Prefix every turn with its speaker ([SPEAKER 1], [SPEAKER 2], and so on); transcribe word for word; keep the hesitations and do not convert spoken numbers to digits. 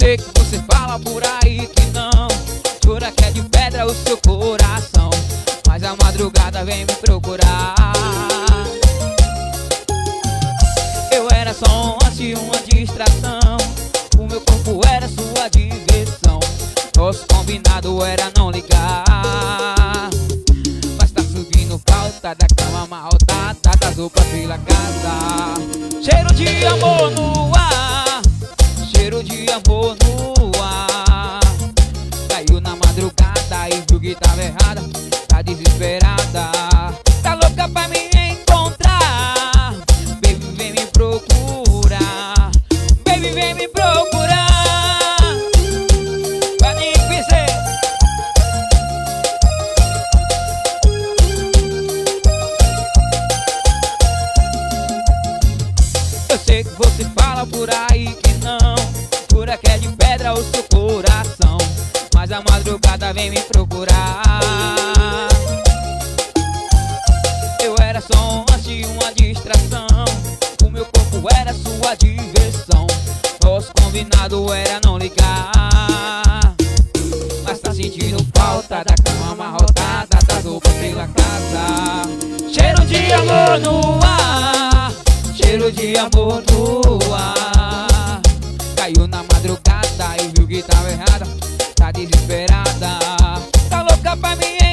[SPEAKER 1] sei que você fala por aí que não, jura que é de pedra o seu coração, mas a madrugada vem me procurar. Eu era só um lance, uma distração, o meu corpo era sua diversão, nosso combinado era não ligar. Mas tá subindo falta da cama maltada, das roupas pela casa. Cheiro de amor no ar, cheiro de amor no ar. Caiu na madrugada e viu que tava errada, tá desesperada, tá louca pra me encontrar. Baby, vem me procurar, baby, vem me procurar, pra me conhecer. Eu sei que você fala por aí que não, jura que é de pedra o seu coração, mas a madrugada vem me procurar. Eu era só um lance, uma distração, o meu corpo era sua diversão, nosso combinado era não ligar. Mas tá sentindo falta da cama amarrotada, das roupas pela casa. Cheiro de amor no ar, cheiro de amor no ar. Caiu na madrugada e viu que tava errada, tá desesperada, tá louca pra mim